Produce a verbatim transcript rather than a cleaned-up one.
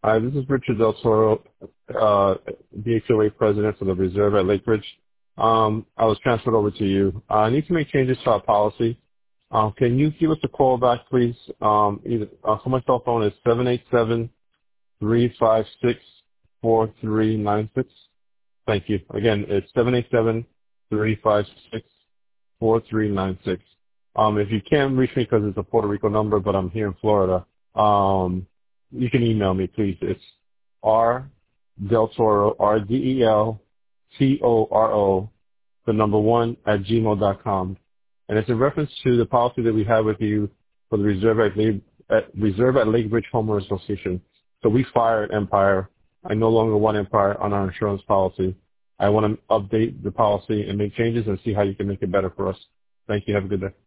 Hi, this is Richard Del Toro, uh, B H O A president for the Reserve at Lake Ridge. Um, I was transferred over to you. Uh, I need to make changes to our policy. Um, can you give us a call back, please? Um, either, uh, so my cell phone is seven eight seven, three five six, four three nine six. Thank you. Again, it's seven eight seven, three five six, four three nine six. Um, if you can't reach me because it's a Puerto Rico number, but I'm here in Florida, um, you can email me, please. It's R Del Toro, R D E L T O R O, the number one at gmail dot com. And it's in reference to the policy that we have with you for the Reserve at Lake, at Reserve at Lake Ridge Homeowners Association. So we fired Empire. I no longer want Empire on our insurance policy. I want to update the policy and make changes and see how you can make it better for us. Thank you. Have a good day.